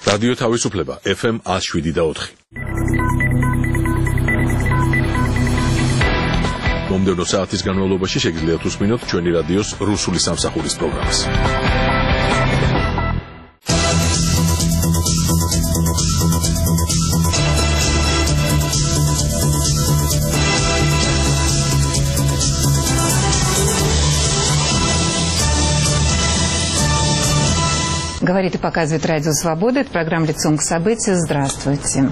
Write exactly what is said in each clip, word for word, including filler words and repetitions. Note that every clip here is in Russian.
რადიო თავისუფლება ეფ ემ one oh seven და four. მომდევნო საათის განმავლობაში შეგიძლიათ უსმინოთ ჩვენი რადიოს რუსული სამსახურის პროგრამას. Говорит и показывает Радио Свобода. Это программа «Лицом к событию». Здравствуйте.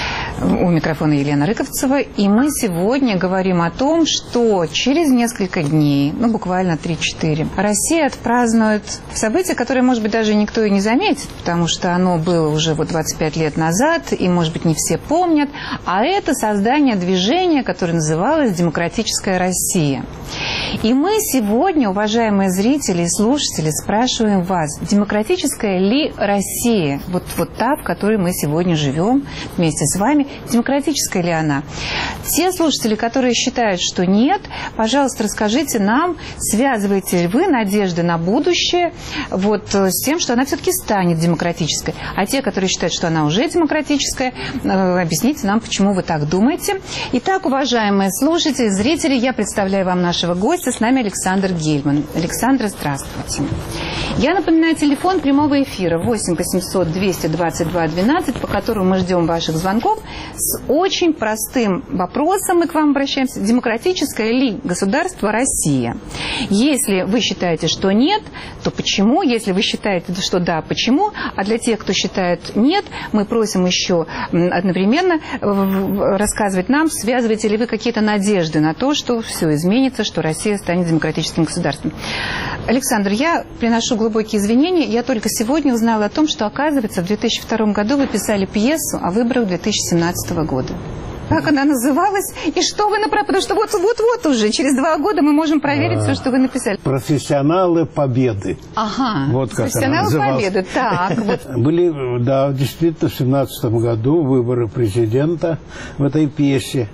У микрофона Елена Рыковцева. И мы сегодня говорим о том, что через несколько дней, ну буквально три-четыре, Россия отпразднует событие, которое, может быть, даже никто и не заметит, потому что оно было уже вот двадцать пять лет назад, и, может быть, не все помнят. А это создание движения, которое называлось «Демократическая Россия». И мы сегодня, уважаемые зрители и слушатели, спрашиваем вас, демократическая ли Россия, вот, вот та, в которой мы сегодня живем вместе с вами, демократическая ли она? Те слушатели, которые считают, что нет, пожалуйста, расскажите нам, связываете ли вы надежды на будущее вот, с тем, что она все-таки станет демократической. А те, которые считают, что она уже демократическая, объясните нам, почему вы так думаете. Итак, уважаемые слушатели, зрители, я представляю вам нашего гостя. С нами Александр Гельман. Александр, здравствуйте. Я напоминаю, телефон прямого эфира восемь восемьсот двести двадцать два двенадцать, по которому мы ждем ваших звонков, с очень простым вопросом мы к вам обращаемся. Демократическое ли государство Россия? Если вы считаете, что нет, то почему? Если вы считаете, что да, почему? А для тех, кто считает нет, мы просим еще одновременно рассказывать нам, связываете ли вы какие-то надежды на то, что все изменится, что Россия станет демократическим государством. Александр, я приношу глубокие извинения. Я только сегодня узнала о том, что, оказывается, в две тысячи втором году вы писали пьесу о выборах две тысячи семнадцатого года. Как она называлась? И что вы направили? Потому что вот-вот-вот уже, через два года мы можем проверить а, все, что вы написали. Профессионалы победы. Ага, вот как профессионалы победы. Так, вот. Были, да, действительно, в семнадцатом году выборы президента в этой пьесе.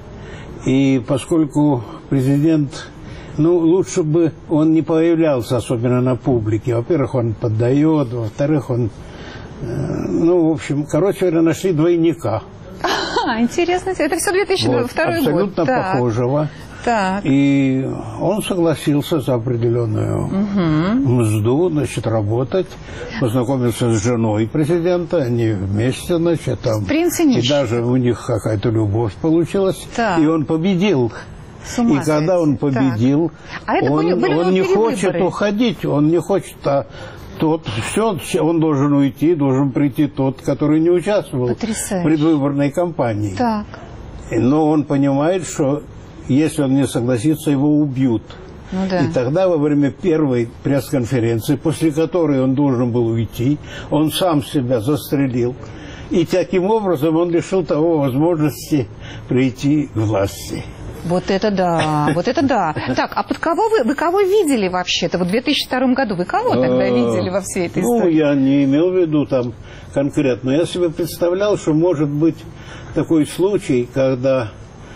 И поскольку президент... Ну, лучше бы он не появлялся, особенно на публике. Во-первых, он поддает, во-вторых, он... Э, ну, в общем, короче говоря, нашли двойника. А, интересно. Это все две тысячи второй вот, абсолютно год. Абсолютно похожего. Так. И он согласился за определенную угу. мзду, значит, работать. Познакомился с женой президента, они вместе, значит, там... Принц и нищий. И даже у них какая-то любовь получилась. Так. И он победил. И когда он победил, а он, были, он не хочет уходить, он не хочет, а тот, все, он должен уйти, должен прийти тот, который не участвовал Потрясающе. В предвыборной кампании. Так. Но он понимает, что если он не согласится, его убьют. Ну, да. И тогда во время первой пресс-конференции, после которой он должен был уйти, он сам себя застрелил. И таким образом он лишил того возможности прийти к власти. Вот это да, вот это да. Так, а под кого вы, вы кого видели вообще-то? Вот в две тысячи втором году вы кого тогда видели во всей этой истории? Ну, я не имел в виду там конкретно. Я себе представлял, что может быть такой случай, когда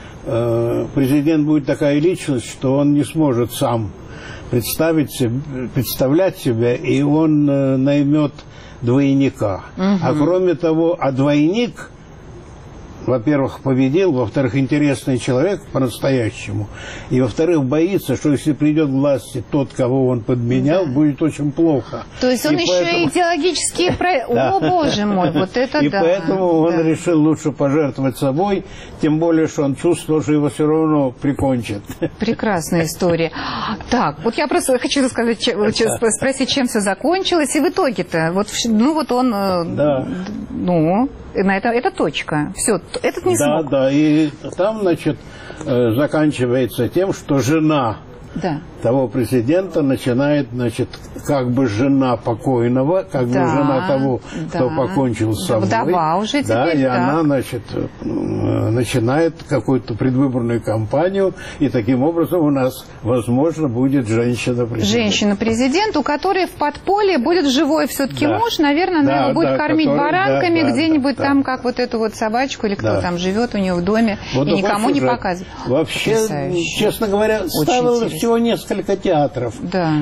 э, президент будет такая личность, что он не сможет сам представить себе, представлять себя, и он э, наймет двойника. Угу. А кроме того, а двойник... Во-первых, победил, во-вторых, интересный человек по-настоящему, и, во-вторых, боится, что если придет к власти тот, кого он подменял, да. будет очень плохо. То есть он и еще поэтому... идеологически... О, боже мой, вот это и да. И поэтому он да. решил лучше пожертвовать собой, тем более, что он чувствовал, что его все равно прикончат. Прекрасная история. Так, вот я просто хочу сказать, спросить, чем все закончилось, и в итоге-то, вот, ну вот он... Да. Ну... На это, это точка. Все, этот не да, смог. Да, да. И там, значит, заканчивается тем, что жена да. того президента начинает, значит, как бы жена покойного, как да, бы жена того, да. кто покончил с собой. Вдова уже теперь, да, и так. она, значит, начинает какую-то предвыборную кампанию, и таким образом у нас, возможно, будет женщина-президент. Женщина-президент, у которой в подполье будет живой все-таки да. муж, наверное, да, она его будет да, кормить который, баранками да, где-нибудь да, там, да. как вот эту вот собачку, или кто да. там живет у нее в доме, вот и никому не показывает. Вообще, Потрясающе. Честно говоря, ставилось всего несколько несколько театров. Да.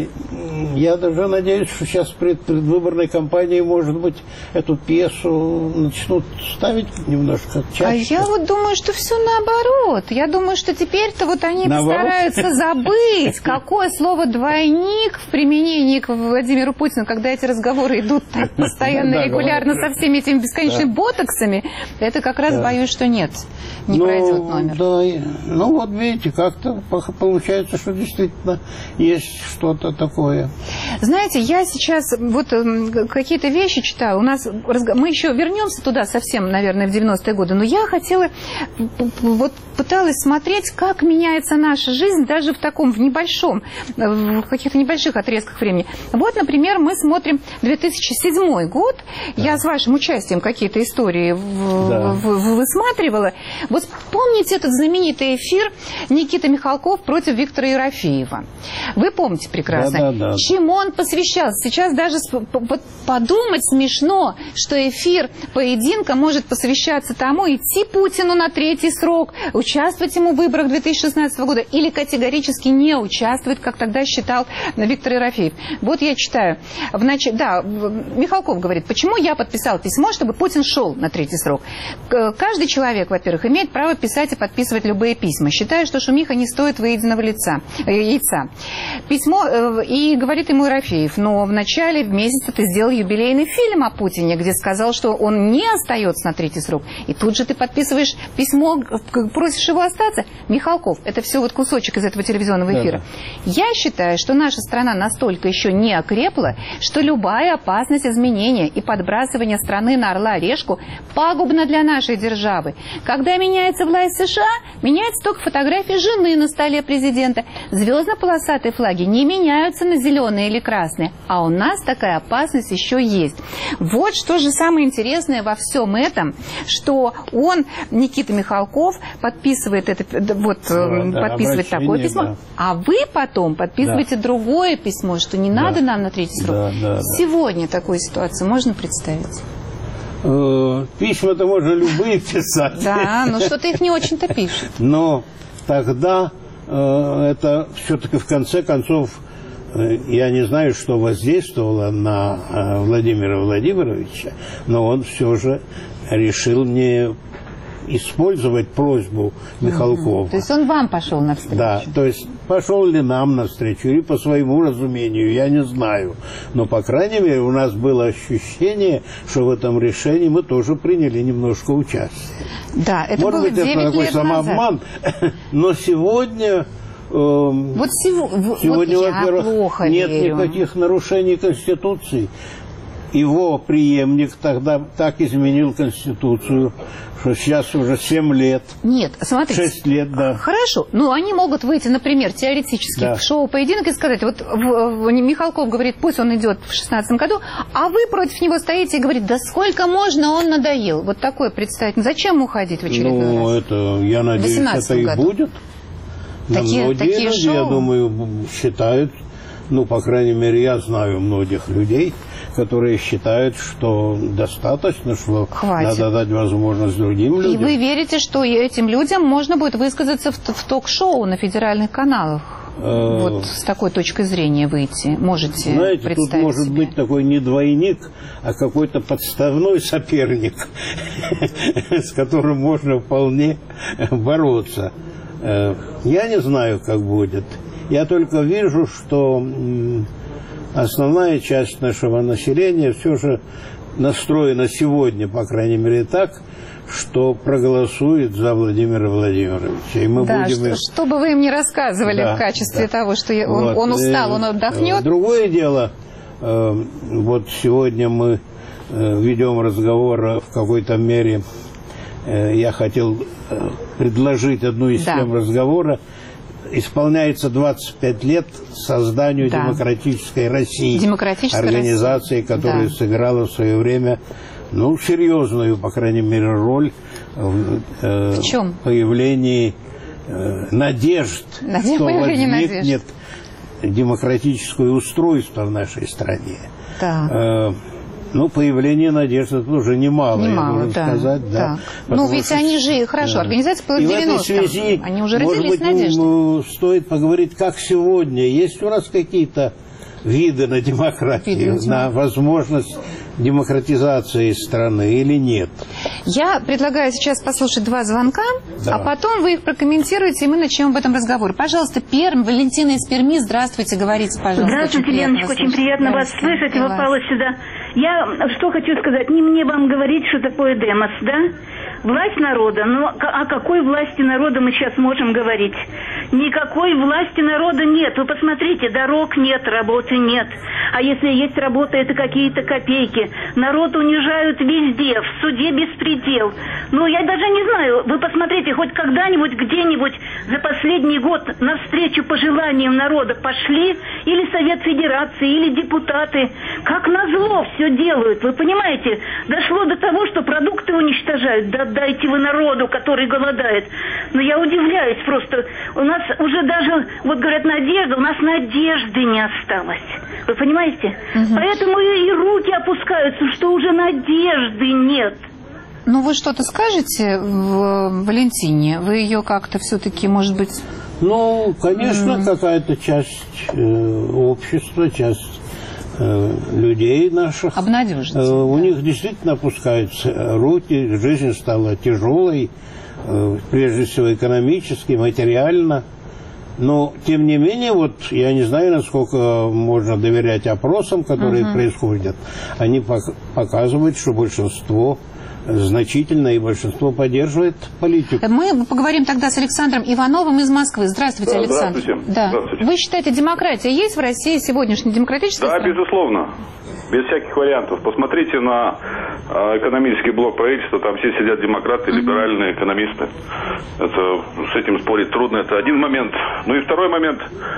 Я даже надеюсь, что сейчас пред предвыборной кампанией, может быть, эту пьесу начнут ставить немножко чаще. А я вот думаю, что все наоборот. Я думаю, что теперь-то вот они наоборот? постараются забыть, какое слово «двойник» в применении к Владимиру Путину, когда эти разговоры идут так постоянно, регулярно со всеми этими бесконечными ботоксами. Это как раз боюсь, что нет, не пройдет номер. Да, ну вот видите, как-то получается, что действительно есть что-то такое. Знаете, я сейчас вот какие-то вещи читаю. У нас мы еще вернемся туда совсем, наверное, в девяностые годы. Но я хотела, вот пыталась смотреть, как меняется наша жизнь даже в таком, в небольшом, в каких-то небольших отрезках времени. Вот, например, мы смотрим две тысячи седьмой год. Да. Я с вашим участием какие-то истории да. высматривала. Вот помните этот знаменитый эфир Никиты Михалков против Виктора Ерофеева? Вы помните прекрасно. Да, да, да. Чему он посвящался? Сейчас даже подумать смешно, что эфир поединка может посвящаться тому, идти Путину на третий срок, участвовать ему в выборах две тысячи шестнадцатого года или категорически не участвовать, как тогда считал Виктор Ерофеев. Вот я читаю. В нач... Да, Михалков говорит, почему я подписал письмо, чтобы Путин шел на третий срок. Каждый человек, во-первых, имеет право писать и подписывать любые письма. Считаю, что шумиха не стоит выеденного лица, яйца. Письмо, и говорит ему Ерофеев, но в начале месяца ты сделал юбилейный фильм о Путине, где сказал, что он не остается на третий срок. И тут же ты подписываешь письмо, просишь его остаться. Михалков, это все вот кусочек из этого телевизионного эфира. Да, да. Я считаю, что наша страна настолько еще не окрепла, что любая опасность изменения и подбрасывания страны на орла-решку пагубна для нашей державы. Когда меняется власть США, меняется только фотография жены на столе президента. Звездно-полосатые флаги не меняются на зеленые или красные, а у нас такая опасность еще есть. Вот что же самое интересное во всем этом, что он, Никита Михалков, подписывает это, вот, да, подписывает да, такое письмо, да. А вы потом подписываете да. другое письмо, что не да. надо нам на третий срок. Да, да, Сегодня да. такую ситуацию можно представить? Письма-то можно любые писать. Да, но что-то их не очень-то пишут. Но тогда это все-таки в конце концов, я не знаю, что воздействовало на Владимира Владимировича, но он все же решил не использовать просьбу Михалкова. Mm-hmm. То есть он вам пошел навстречу? Да, то есть пошел ли нам навстречу, или по своему разумению, я не знаю. Но, по крайней мере, у нас было ощущение, что в этом решении мы тоже приняли немножко участие. Да, это Может было быть, это такой самообман, но сегодня... Вот сего, сегодня, вот во-первых, нет верю. никаких нарушений Конституции. Его преемник тогда так изменил Конституцию, что сейчас уже семь лет. Нет, смотрите. шесть лет, да. Хорошо. Ну, они могут выйти, например, теоретически да. в шоу «Поединок» и сказать, вот в, в, Михалков говорит, пусть он идет в шестнадцатом году, а вы против него стоите и говорите, да сколько можно, он надоел. Вот такое представить. Зачем уходить в очередной ну, раз? это, я надеюсь, это и году. будет. Такие, многие такие люди, шоу? я думаю, считают, ну, по крайней мере, я знаю многих людей, которые считают, что достаточно, что Хватит. Надо дать возможность другим людям. И вы верите, что этим людям можно будет высказаться в, в ток-шоу на федеральных каналах? Э... Вот с такой точкой зрения выйти можете Знаете, представить тут может себе? быть такой не двойник, а какой-то подставной соперник, с которым можно вполне бороться. Я не знаю, как будет. Я только вижу, что основная часть нашего населения все же настроена сегодня, по крайней мере, так, что проголосует за Владимира Владимировича. И мы да, будем... что, что бы вы им ни рассказывали да, в качестве да. того, что он, вот. он устал, он отдохнет. Другое дело, вот сегодня мы ведем разговор в какой-то мере. Я хотел предложить одну из да. тем разговора. Исполняется двадцать пять лет созданию да. демократической России. Демократической организации, России. которая да. сыграла в свое время, ну, серьезную, по крайней мере, роль в, э, в чем? появлении э, надежд, Надежд, что возникнет надежд. демократическое устройство в нашей стране. Да. Э, Ну, появление надежды это уже немало, немало, я должен да, сказать. Да. Ну, ведь что... они же, хорошо, да. Организация была в девяностых, они уже родились с надеждой. Может быть, стоит поговорить, как сегодня. Есть у нас какие-то виды на демократию, виды, на возможность демократизации страны или нет? Я предлагаю сейчас послушать два звонка, да. А потом вы их прокомментируете, и мы начнем об этом разговор. Пожалуйста, Пермь, Валентина из Перми, здравствуйте, говорите, пожалуйста. Здравствуйте, очень Леночка, очень приятно да, вас слышать, вы попала сюда. Я что хочу сказать, не мне вам говорить, что такое демос, да? Власть народа, но о какой власти народа мы сейчас можем говорить? Никакой власти народа нет. Вы посмотрите, дорог нет, работы нет. А если есть работа, это какие-то копейки. Народ унижают везде, в суде беспредел. Ну, я даже не знаю, вы посмотрите, хоть когда-нибудь, где-нибудь за последний год навстречу пожеланиям народа пошли или Совет Федерации, или депутаты. Как назло все делают, вы понимаете? Дошло до того, что продукты уничтожают. Да дайте вы народу, который голодает. Но я удивляюсь просто. У нас уже даже, вот говорят, надежда, у нас надежды не осталось. Вы понимаете? Угу. Поэтому и руки опускаются, что уже надежды нет. Ну, вы что-то скажете в Валентине? Вы ее как-то все-таки, может быть... Ну, конечно, mm. какая-то часть э, общества, часть э, людей наших. Обнадежите. Э, у да. них действительно опускаются руки, жизнь стала тяжелой, э, прежде всего экономически, материально. Но, тем не менее, вот я не знаю, насколько можно доверять опросам, которые uh-huh. происходят. Они пок- показывают, что большинство... значительно, и большинство поддерживает политику. Мы поговорим тогда с Александром Ивановым из Москвы. Здравствуйте, да, Александр. Здравствуйте. Да. Здравствуйте. Вы считаете, демократия есть в России сегодняшняя демократическая Да, страна? безусловно. Без всяких вариантов. Посмотрите на э, экономический блок правительства. Там все сидят демократы, uh-huh. либеральные экономисты. Это, с этим спорить трудно. Это один момент. Ну и второй момент.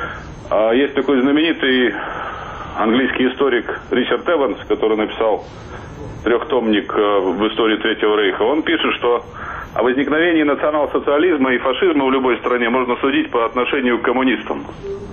Э, есть такой знаменитый английский историк Ричард Эванс, который написал трехтомник в истории Третьего Рейха. Он пишет, что о возникновении национал-социализма и фашизма в любой стране можно судить по отношению к коммунистам.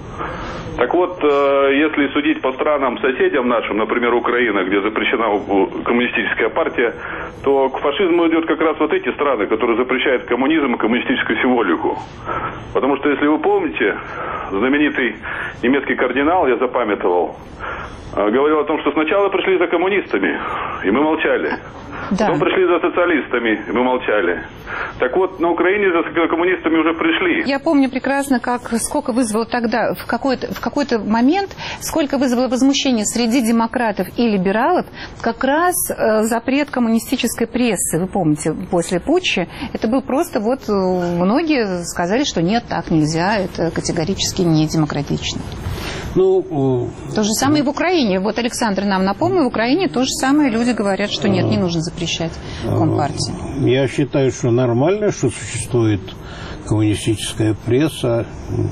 Так вот, если судить по странам соседям нашим, например, Украина, где запрещена коммунистическая партия, то к фашизму идет как раз вот эти страны, которые запрещают коммунизм и коммунистическую символику. Потому что, если вы помните, знаменитый немецкий кардинал, я запамятовал, говорил о том, что сначала пришли за коммунистами, и мы молчали. Да. Потом пришли за социалистами, и мы молчали. Так вот, на Украине за коммунистами уже пришли. Я помню прекрасно, как сколько вызвало тогда, в какой-то, в какой-то момент, сколько вызвало возмущение среди демократов и либералов, как раз э, запрет коммунистической прессы. Вы помните, после путча, это был просто вот, многие сказали, что нет, так нельзя, это категорически не демократично. Ну, то же самое и в Украине. Вот Александр нам напомнил, в Украине то же самое люди говорят, что нет, не нужно запрещать Компартии. Я считаю, что нормально, что существует коммунистическая пресса.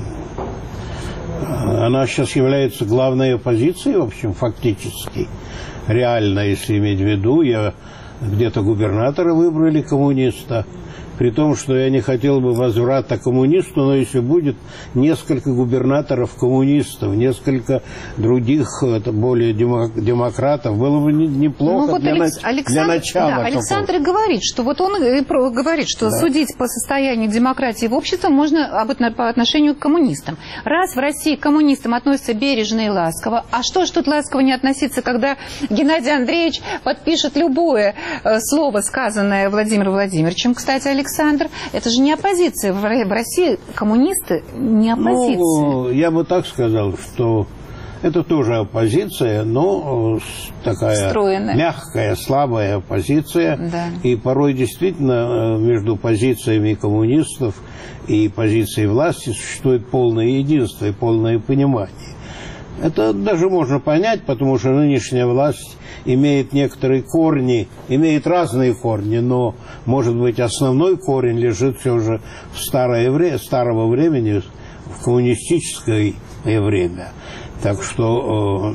Она сейчас является главной оппозицией, в общем, фактически. Реально, если иметь в виду, я где-то губернатора выбрали коммуниста. При том, что я не хотел бы возврата коммунисту, но если будет несколько губернаторов коммунистов, несколько других более демократов, было бы неплохо ну, вот для, Алекс... Александр... для начала. Да, Александр говорит, что вот он говорит, что да. судить по состоянию демократии в обществе можно по отношению к коммунистам. Раз в России к коммунистам относятся бережно и ласково, а что ж тут ласково не относиться, когда Геннадий Андреевич подпишет любое слово, сказанное Владимиром Владимировичем, кстати, Александр. Александр, это же не оппозиция. В России коммунисты не оппозиция. Ну, я бы так сказал, что это тоже оппозиция, но такая Встроенная. мягкая, слабая оппозиция. Да. И порой действительно между позициями коммунистов и позицией власти существует полное единство и полное понимание. Это даже можно понять, потому что нынешняя власть имеет некоторые корни, имеет разные корни, но, может быть, основной корень лежит все же в старое время, старого времени, в коммунистическое время. Так что,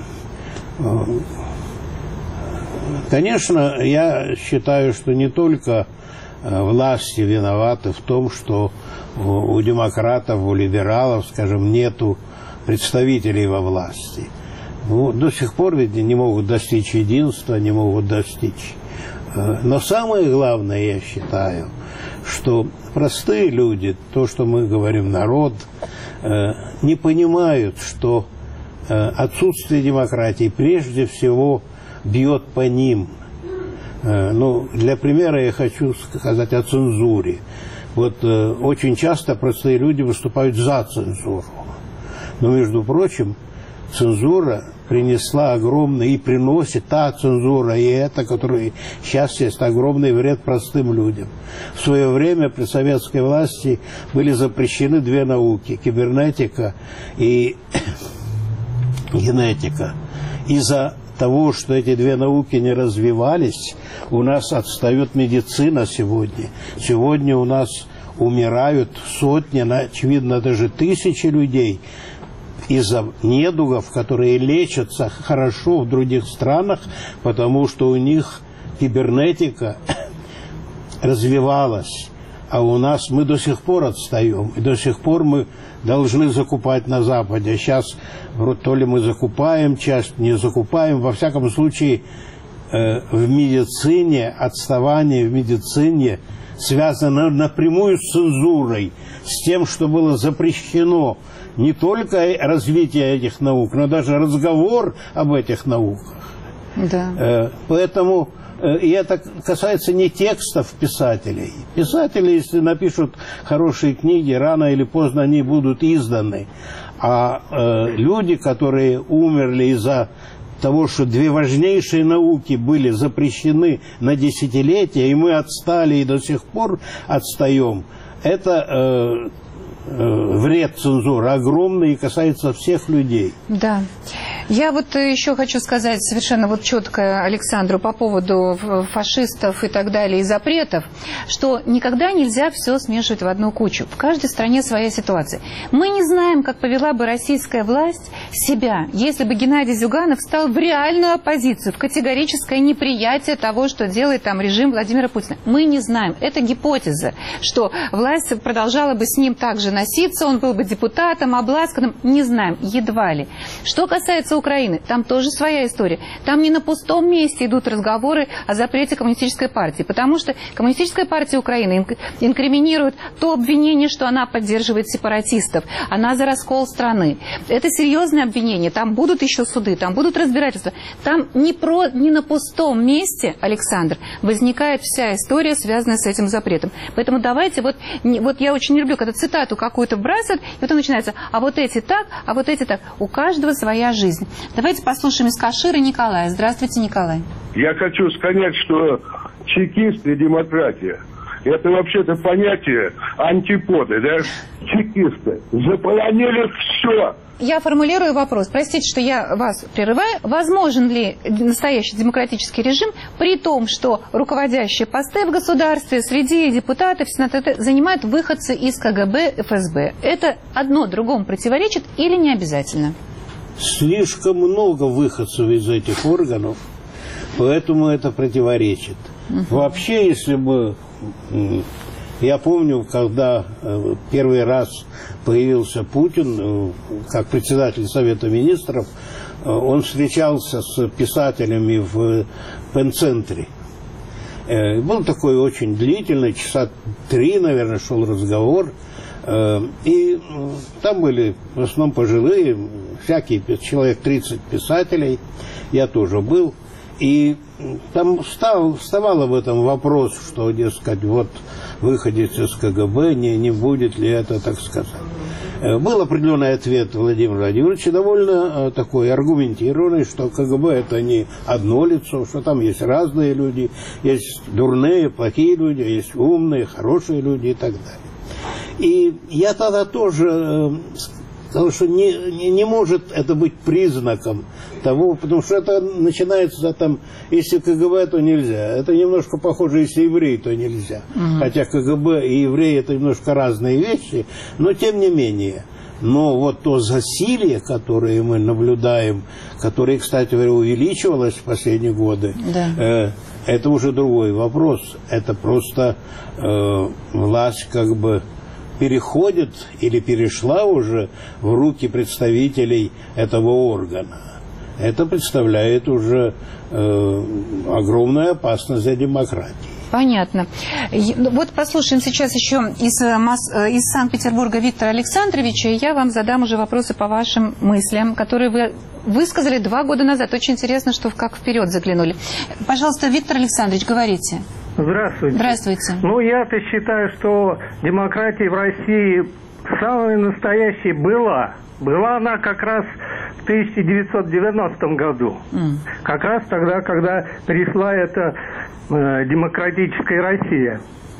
конечно, я считаю, что не только власти виноваты в том, что у демократов, у либералов, скажем, нету представителей во власти. ну, до сих пор ведь не могут достичь единства, не могут достичь. Но самое главное, я считаю, что простые люди, то, что мы говорим народ, не понимают, что отсутствие демократии прежде всего бьет по ним. Ну, для примера я хочу сказать о цензуре. Вот очень часто простые люди выступают за цензуру. Но, между прочим, цензура принесла огромный и приносит та цензура, и это, которая сейчас есть огромный вред простым людям. В свое время при советской власти были запрещены две науки – кибернетика и генетика. Из-за того, что эти две науки не развивались, у нас отстает медицина сегодня. Сегодня у нас умирают сотни, очевидно, даже тысячи людей из-за недугов, которые лечатся хорошо в других странах, потому что у них кибернетика развивалась. А у нас мы до сих пор отстаем. И до сих пор мы должны закупать на Западе. А сейчас то ли мы закупаем часть, не закупаем. Во всяком случае, э, в медицине, отставание в медицине связано напрямую с цензурой, с тем, что было запрещено не только развитие этих наук, но даже разговор об этих науках. Да. Поэтому, и это касается не текстов писателей. Писатели, если напишут хорошие книги, рано или поздно они будут изданы. А э, люди, которые умерли из-за того, что две важнейшие науки были запрещены на десятилетия, и мы отстали и до сих пор отстаем, это... Э, вред цензуры огромный и касается всех людей. Да. Я вот еще хочу сказать совершенно вот четко Александру по поводу фашистов и так далее, и запретов, что никогда нельзя все смешивать в одну кучу. В каждой стране своя ситуация. Мы не знаем, как повела бы российская власть себя, если бы Геннадий Зюганов стал в реальную оппозицию, в категорическое неприятие того, что делает там режим Владимира Путина. Мы не знаем. Это гипотеза, что власть продолжала бы с ним также носиться, он был бы депутатом, обласканным, не знаем, едва ли. Что касается Украины, там тоже своя история. Там не на пустом месте идут разговоры о запрете коммунистической партии, потому что коммунистическая партия Украины инкриминирует то обвинение, что она поддерживает сепаратистов, она за раскол страны. Это серьезное обвинение, там будут еще суды, там будут разбирательства. Там не, про, не на пустом месте, Александр, возникает вся история, связанная с этим запретом. Поэтому давайте, вот, не, вот я очень люблю, когда цитату какую-то вбрасывают, и потом начинается, а вот эти так, а вот эти так. У каждого своя жизнь. Давайте послушаем из Каширы Николая. Здравствуйте, Николай. Я хочу сказать, что чекисты и демократия – это вообще-то понятие антиподы, да? Чекисты заполонили все. Я формулирую вопрос. Простите, что я вас прерываю. Возможен ли настоящий демократический режим при том, что руководящие посты в государстве среди депутатов, сенаторов занимают выходцы из КГБ, эф эс бэ? Это одно другому противоречит или не обязательно? Слишком много выходцев из этих органов, поэтому это противоречит. Угу. Вообще, если бы... Я помню, когда первый раз появился Путин как председатель Совета Министров, он встречался с писателями в Пен-центре. Был такой очень длительный, часа три, наверное, шел разговор. И там были в основном пожилые, всякие, человек тридцать писателей, я тоже был. И там встал, вставал об этом вопрос, что, дескать, вот выходец из КГБ, не, не будет ли это, так сказать. Был определенный ответ Владимира Владимировича, довольно такой аргументированный, что КГБ это не одно лицо, что там есть разные люди, есть дурные, плохие люди, есть умные, хорошие люди и так далее. И я тогда тоже... Потому что не, не, не может это быть признаком того, потому что это начинается там, если КГБ, то нельзя. Это немножко похоже, если еврей, то нельзя. Угу. Хотя КГБ и евреи это немножко разные вещи, но тем не менее. Но вот то засилие, которое мы наблюдаем, которое, кстати говоря, увеличивалось в последние годы, да. э, это уже другой вопрос. Это просто э, власть как бы переходит или перешла уже в руки представителей этого органа. это представляет уже э, огромную опасность для демократии. Понятно. Вот послушаем сейчас еще из, из Санкт-Петербурга Виктора Александровича, и я вам задам уже вопросы по вашим мыслям, которые вы высказали два года назад. Очень интересно, что как вперед заглянули. Пожалуйста, Виктор Александрович, говорите. Здравствуйте. Здравствуйте. Ну, я-то считаю, что демократия в России самая настоящая была. Была она как раз в тысяча девятьсот девяностом году. Mm. Как раз тогда, когда пришла эта э, демократическая Россия,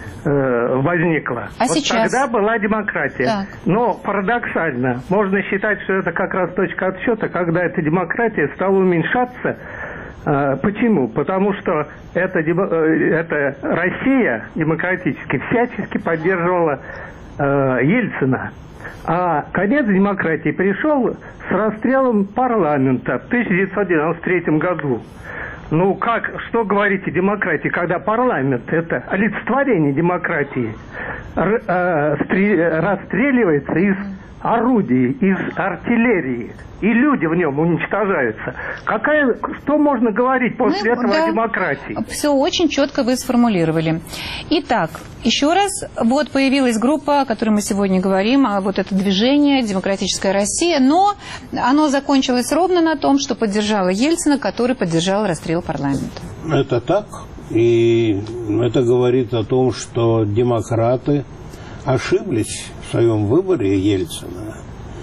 э, возникла. А вот сейчас? Тогда была демократия. Так. Но парадоксально, можно считать, что это как раз точка отсчета, когда эта демократия стала уменьшаться. Э, почему? Потому что эта, э, эта Россия демократически всячески поддерживала э, Ельцина. А конец демократии пришел с расстрелом парламента в тысяча девятьсот девяносто третьем году. Ну, как, что говорить о демократии, когда парламент, это олицетворение демократии, р, э, стри, расстреливается из орудий, из артиллерии, и люди в нем уничтожаются. Какая, что можно говорить после Мы, этого да, о демократии? Все очень четко вы сформулировали. Итак, еще раз, вот появилась группа, о которой мы сегодня говорим, а вот это движение «Демократическая Россия», но оно закончилось ровно на том, что поддержало Ельцина, который поддержал расстрел парламента. Это так, и это говорит о том, что демократы ошиблись в своем выборе Ельцина.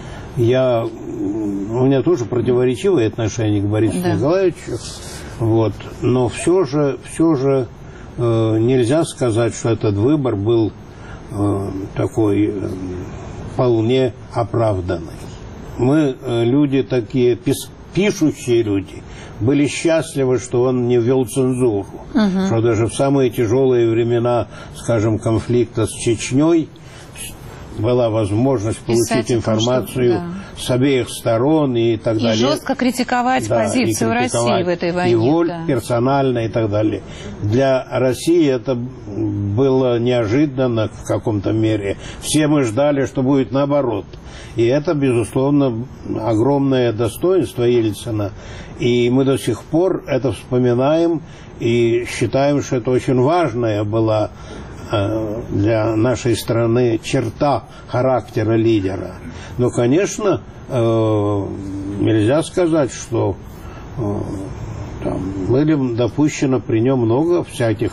Я, у меня тоже противоречивые отношения к Борису да. Николаевичу, вот, но все же, все же э, нельзя сказать, что этот выбор был э, такой э, вполне оправданный. Мы, э, люди такие, пис, пишущие люди, были счастливы, что он не ввел цензуру, угу. что даже в самые тяжелые времена, скажем, конфликта с Чечней, была возможность получить Писать информацию том, что, да. с обеих сторон и так и далее. И жестко критиковать да, позицию критиковать России в этой войне. И воль да. персонально и так далее. Для России это было неожиданно в каком-то мере. Все мы ждали, что будет наоборот. И это, безусловно, огромное достоинство Ельцина. И мы до сих пор это вспоминаем и считаем, что это очень важная была для нашей страны черта характера лидера. Но, конечно, нельзя сказать, что там были допущено при нем много всяких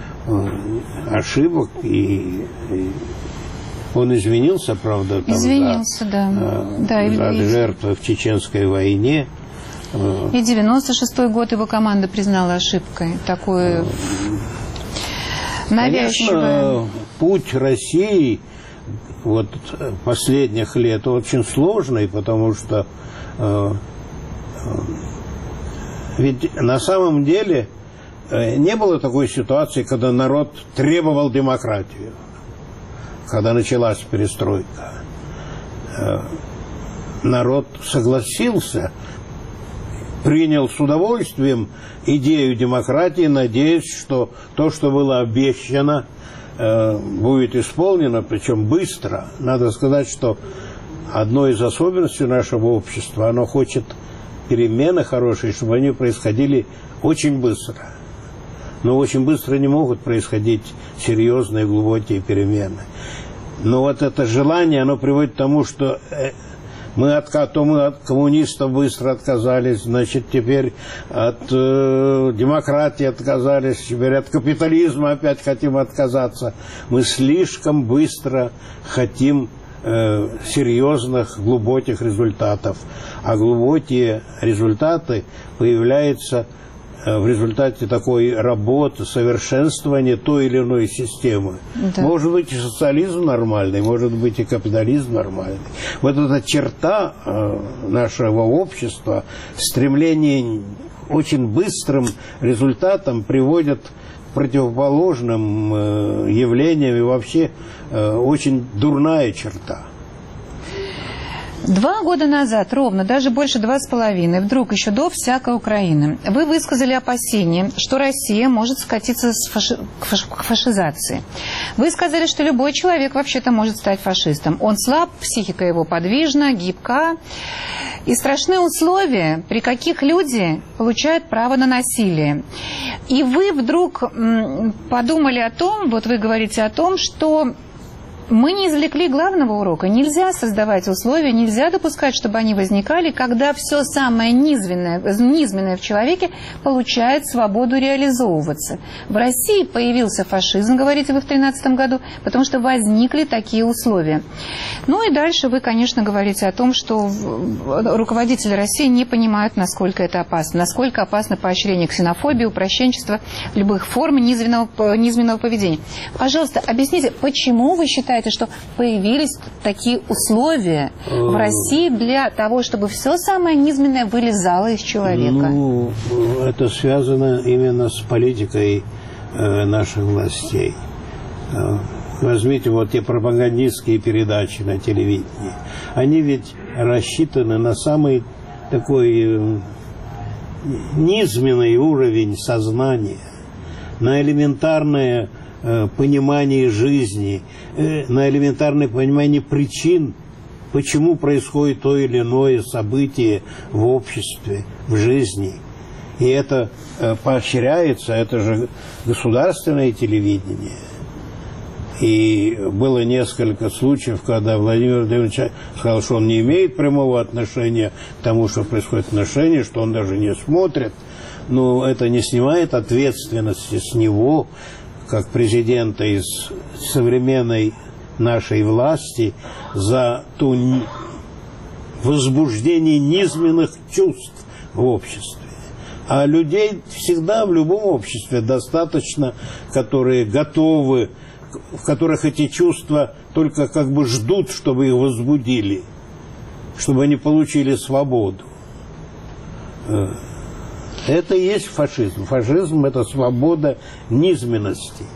ошибок, и, и он извинился, правда, там, извинился, за, да. Да, за и... жертвы в Чеченской войне. И девяносто шестой год его команда признала ошибкой такую навязчивую. Конечно, путь России вот последних лет очень сложный, потому что э, э, ведь на самом деле э, не было такой ситуации, когда народ требовал демократию, когда началась перестройка. Э, народ согласился, принял с удовольствием идею демократии, надеясь, что то, что было обещано, э, будет исполнено, причем быстро. Надо сказать, что одной из особенностей нашего общества, оно хочет перемены хорошие, чтобы они происходили очень быстро. Но очень быстро не могут происходить серьезные глубокие перемены. Но вот это желание, оно приводит к тому, что... Э, Мы от, то мы от коммунистов быстро отказались, значит, теперь от э, демократии отказались, теперь от капитализма опять хотим отказаться. Мы слишком быстро хотим э, серьезных, глубоких результатов. А глубокие результаты появляются э, в результате такой работы, совершенствования той или иной системы. Да. Может быть и социализм нормальный, может быть и капитализм нормальный. Вот эта черта э, нашего общества, стремление очень быстрым результатам приводит к противоположным э, явлениям, и вообще э, очень дурная черта. Два года назад, ровно, даже больше два с половиной, вдруг еще до всякой Украины, вы высказали опасение, что Россия может скатиться с фаши... к, фаш... к фашизации. Вы сказали, что любой человек вообще-то может стать фашистом. Он слаб, психика его подвижна, гибка. И страшны условия, при каких люди получают право на насилие. И вы вдруг подумали о том, вот вы говорите о том, что мы не извлекли главного урока. Нельзя создавать условия, нельзя допускать, чтобы они возникали, когда все самое низменное, низменное в человеке получает свободу реализовываться. В России появился фашизм, говорите вы, в тринадцатом году, потому что возникли такие условия. Ну и дальше вы, конечно, говорите о том, что руководители России не понимают, насколько это опасно, насколько опасно поощрение ксенофобии, упрощенчества, любых форм низменного, низменного поведения. Пожалуйста, объясните, почему вы считаете, что появились такие условия в России для того, чтобы все самое низменное вылезало из человека? Ну, это связано именно с политикой э, наших властей. Э, возьмите вот те пропагандистские передачи на телевидении. Они ведь рассчитаны на самый такой э, низменный уровень сознания, на элементарное понимание жизни, на элементарное понимание причин, почему происходит то или иное событие в обществе, в жизни. И это поощряется, это же государственное телевидение. И было несколько случаев, когда Владимир Владимирович сказал, что он не имеет прямого отношения к тому, что происходит в отношении, что он даже не смотрит. Но это не снимает ответственности с него, как президента из современной нашей власти, за то возбуждение низменных чувств в обществе. А людей всегда в любом обществе достаточно, которые готовы, в которых эти чувства только как бы ждут, чтобы их возбудили, чтобы они получили свободу. Это и есть фашизм. Фашизм – это свобода низменности.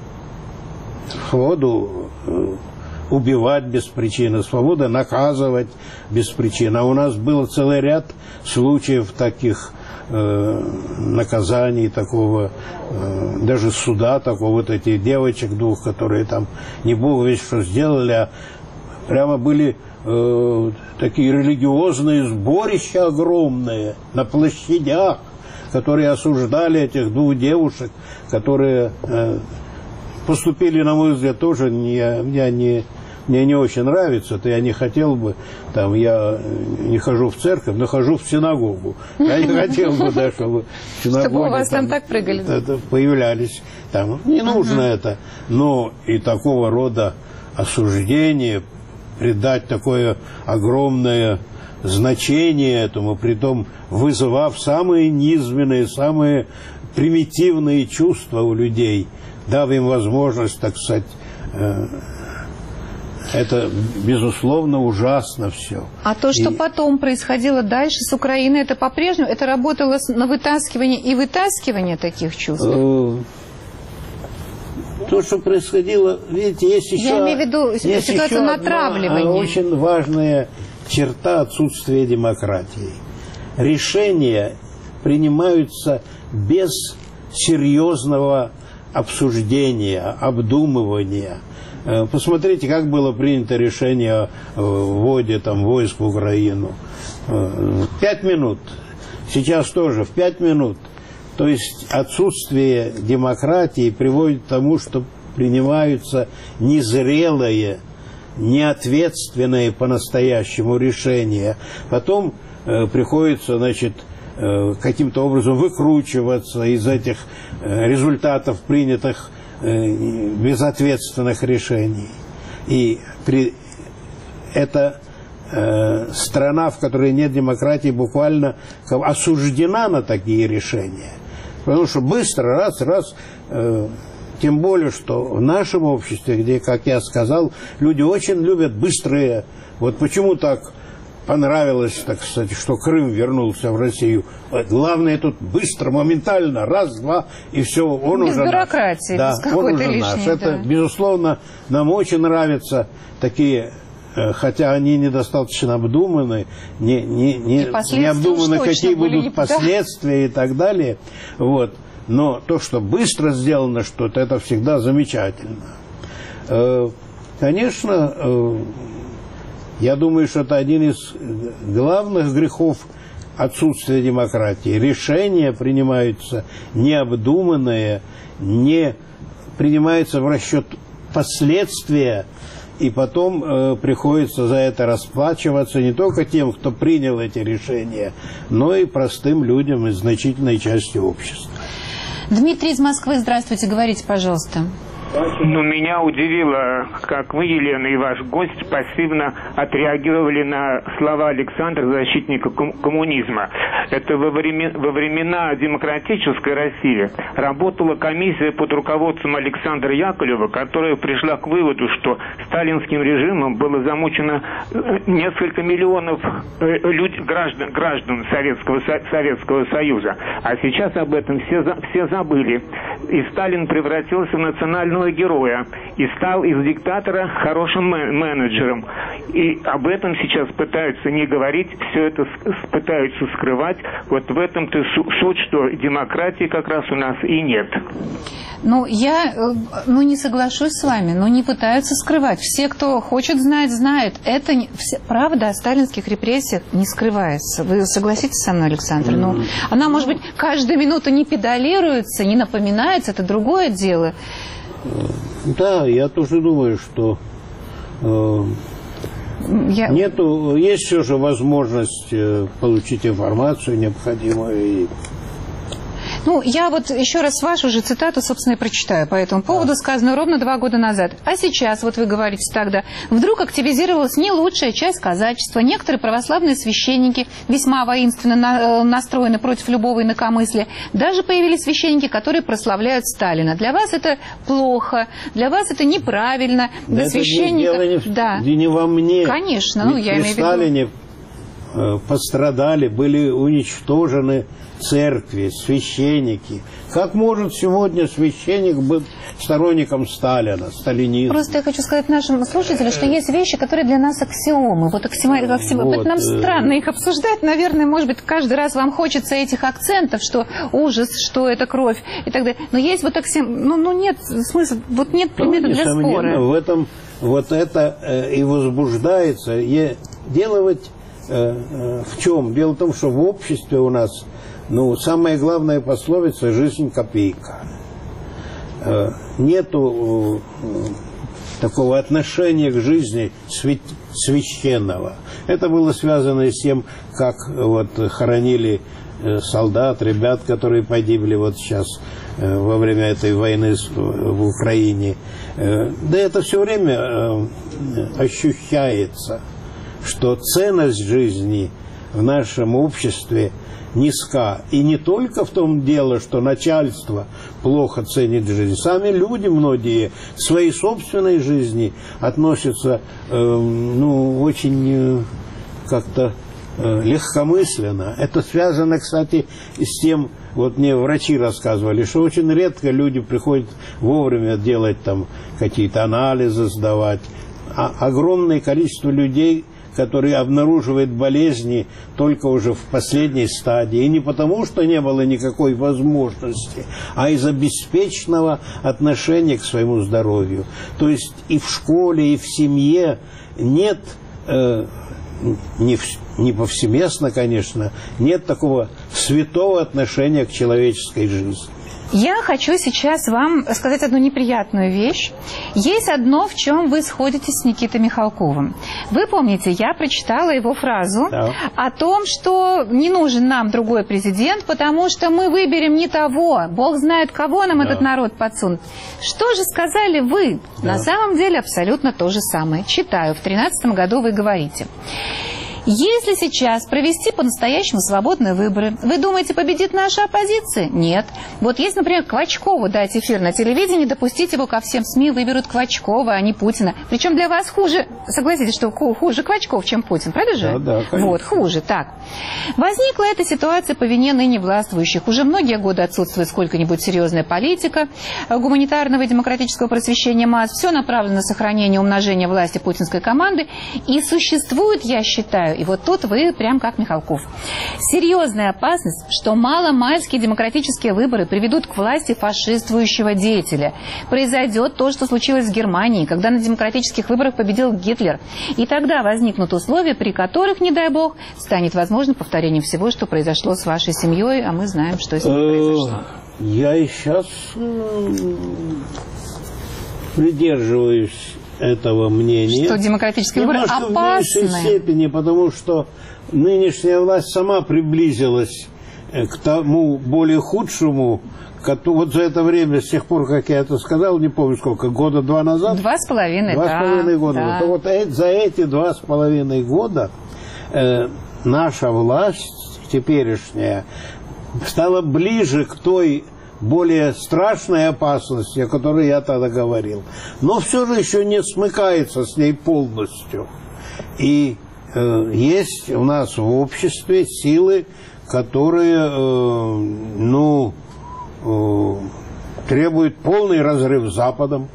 Свободу убивать без причины, свобода наказывать без причины. А у нас был целый ряд случаев таких э, наказаний, такого, э, даже суда, такого, вот этих девочек двух, которые там не бог весть что сделали, а прямо были э, такие религиозные сборища огромные на площадях, которые осуждали этих двух девушек, которые э, поступили, на мой взгляд, тоже не, я не, мне не очень нравится, то я не хотел бы, там, я не хожу в церковь, но хожу в синагогу. Я не хотел бы, да, чтобы в синагоге чтобы у вас там, там так прыгали. Это, появлялись. Там, не нужно uh-huh. это. Но и такого рода осуждение, придать такое огромное значение этому, притом вызывав самые низменные, самые примитивные чувства у людей, дав им возможность, так сказать, э, это, безусловно, ужасно все. А то, что и... потом происходило дальше с Украиной, это по-прежнему, это работало на вытаскивание и вытаскивание таких чувств? Э, то, что происходило, видите, есть еще... Я имею в виду есть ситуацию натравливания. Очень важная черта отсутствия демократии. Решения принимаются без серьезного обсуждения, обдумывания. Посмотрите, как было принято решение о вводе там, войск в Украину. Пять минут. Сейчас тоже в пять минут. То есть отсутствие демократии приводит к тому, что принимаются незрелые, неответственные по-настоящему решения. Потом э, приходится, значит, э, каким-то образом выкручиваться из этих э, результатов принятых э, безответственных решений. И при... это э, страна, в которой нет демократии, буквально осуждена на такие решения. Потому что быстро, раз, раз... Э, Тем более, что в нашем обществе, где, как я сказал, люди очень любят быстрые. Вот почему так понравилось, так сказать, что Крым вернулся в Россию. Главное тут быстро, моментально, раз, два, и все, он без уже бюрократии, наш. Да, он уже лишней, наш. Да. Это, безусловно, нам очень нравятся такие, хотя они недостаточно обдуманы, не, не, не, не обдуманы, какие будут не... последствия и так далее. Вот. Но то, что быстро сделано что-то, это всегда замечательно. Конечно, Я думаю, что это один из главных грехов отсутствия демократии. Решения принимаются необдуманные, не принимаются в расчет последствия, и потом э, приходится за это расплачиваться не только тем, кто принял эти решения, но и простым людям из значительной части общества. Дмитрий из Москвы, здравствуйте, говорите, пожалуйста. Ну, меня удивило, как вы, Елена, и ваш гость пассивно отреагировали на слова Александра, защитника ком коммунизма. Это во, времен, во времена демократической России работала комиссия под руководством Александра Яковлева, которая пришла к выводу, что сталинским режимом было замучено несколько миллионов люд, граждан, граждан Советского, Советского Союза. А сейчас об этом все, все забыли. И Сталин превратился в национального героя и стал из диктатора хорошим менеджером. И об этом сейчас пытаются не говорить, все это пытаются скрывать. Вот в этом-то суть, что демократии как раз у нас и нет. Ну, я ну, не соглашусь с вами, но не пытаются скрывать. Все, кто хочет знать, знают. Это не, все, правда о сталинских репрессиях не скрывается. Вы согласитесь со мной, Александр? Mm-hmm. Ну, она, может быть, каждую минуту не педалируется, не напоминается, это другое дело. Да, я тоже думаю, что э, я... нету, есть все же возможность э, получить информацию необходимую. И... Ну, я вот еще раз вашу же цитату, собственно, и прочитаю по этому поводу, да. Сказано ровно два года назад. А сейчас, вот вы говорите тогда, вдруг активизировалась не лучшая часть казачества. Некоторые православные священники весьма воинственно на, настроены против любого инакомыслия. Даже появились священники, которые прославляют Сталина. Для вас это плохо, для вас это неправильно. Для это священника... Не, не, да. не во мне. Конечно, ну, я имею в виду... Сталине пострадали, были уничтожены церкви, священники. Как может сегодня священник быть сторонником Сталина, сталинизма? Просто я хочу сказать нашим слушателям, что есть вещи, которые для нас аксиомы. Вот аксиомы, аксиомы. Вот. Нам странно их обсуждать. Наверное, может быть, каждый раз вам хочется этих акцентов, что ужас, что это кровь и так далее. Но есть вот аксиомы. Ну, ну нет смысла, вот нет предмета для спора. В этом вот это э, и возбуждается. И дело ведь э, в чем? Дело в том, что в обществе у нас ну, самая главная пословица – жизнь копейка. Нету такого отношения к жизни священного. Это было связано с тем, как вот хоронили солдат, ребят, которые погибли вот сейчас во время этой войны в Украине. Да это все время ощущается, что ценность жизни в нашем обществе низка. И не только в том дело, что начальство плохо ценит жизнь. Сами люди многие к своей собственной жизни относятся э, ну, очень э, как-то э, легкомысленно. Это связано, кстати, с тем, вот мне врачи рассказывали, что очень редко люди приходят вовремя делать там какие-то анализы, сдавать. А огромное количество людей, который обнаруживает болезни только уже в последней стадии. И не потому, что не было никакой возможности, а из-за беспечного отношения к своему здоровью. То есть и в школе, и в семье нет, э, не, в, не повсеместно, конечно, нет такого святого отношения к человеческой жизни. Я хочу сейчас вам сказать одну неприятную вещь. Есть одно, в чем вы сходитесь с Никитой Михалковым. Вы помните, я прочитала его фразу да. о том, что не нужен нам другой президент, потому что мы выберем не того. Бог знает, кого нам да. этот народ подсунет. Что же сказали вы? Да. На самом деле абсолютно то же самое. Читаю, в тринадцатом году вы говорите. Если сейчас провести по-настоящему свободные выборы, вы думаете, победит наша оппозиция? Нет. Вот если, например, Квачкову дать эфир на телевидении, допустить его ко всем СМИ, выберут Квачкова, а не Путина. Причем для вас хуже, согласитесь, что хуже Квачков, чем Путин, правда же? Да, да, конечно. Вот, хуже, так. Возникла эта ситуация по вине ныне властвующих. Уже многие годы отсутствует сколько-нибудь серьезная политика гуманитарного и демократического просвещения масс. Все направлено на сохранение и умножение власти путинской команды. И существует, я считаю, И вот тут вы прям как Михалков. Серьезная опасность, что маломальские демократические выборы приведут к власти фашистующего деятеля. Произойдет то, что случилось в Германии, когда на демократических выборах победил Гитлер. И тогда возникнут условия, при которых, не дай бог, станет возможно повторение всего, что произошло с вашей семьей, а мы знаем, что с ней произошло. Я и сейчас придерживаюсь этого мнения. Что демократические выборы опасны. В меньшей степени, потому что нынешняя власть сама приблизилась к тому более худшему, вот за это время, с тех пор, как я это сказал, не помню сколько, года два назад? Два с половиной, Два да, с половиной года. Да. Вот, вот за эти два с половиной года э, наша власть теперешняя стала ближе к той более страшной опасности, о которой я тогда говорил. Но все же еще не смыкается с ней полностью. И э, есть у нас в обществе силы, которые э, ну, э, требуют полный разрыв с Западом,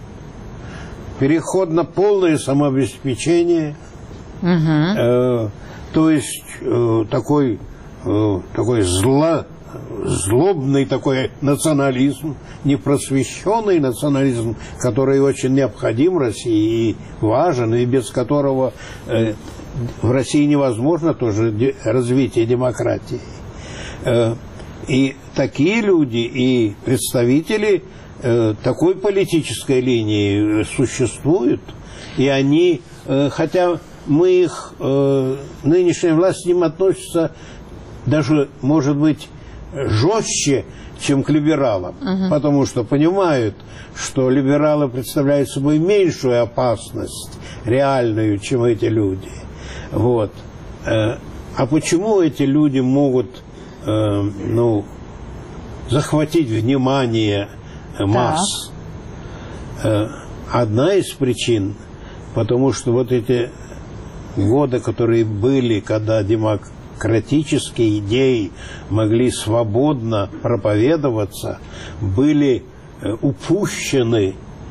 переход на полное самообеспечение, угу. э, то есть э, такой, э, такой зло, злобный такой национализм, непросвещенный национализм, который очень необходим России и важен, и без которого э, в России невозможно тоже де- развитие демократии. Э, и такие люди, и представители э, такой политической линии существуют, и они, э, хотя мы их, э, нынешняя власть к ним относится даже, может быть, жестче, чем к либералам, угу. потому что понимают, что либералы представляют собой меньшую опасность реальную, чем эти люди. Вот. А почему эти люди могут ну, захватить внимание масс? Так. Одна из причин, потому что вот эти годы, которые были, когда демократия, демократические идеи могли свободно проповедоваться, были упущены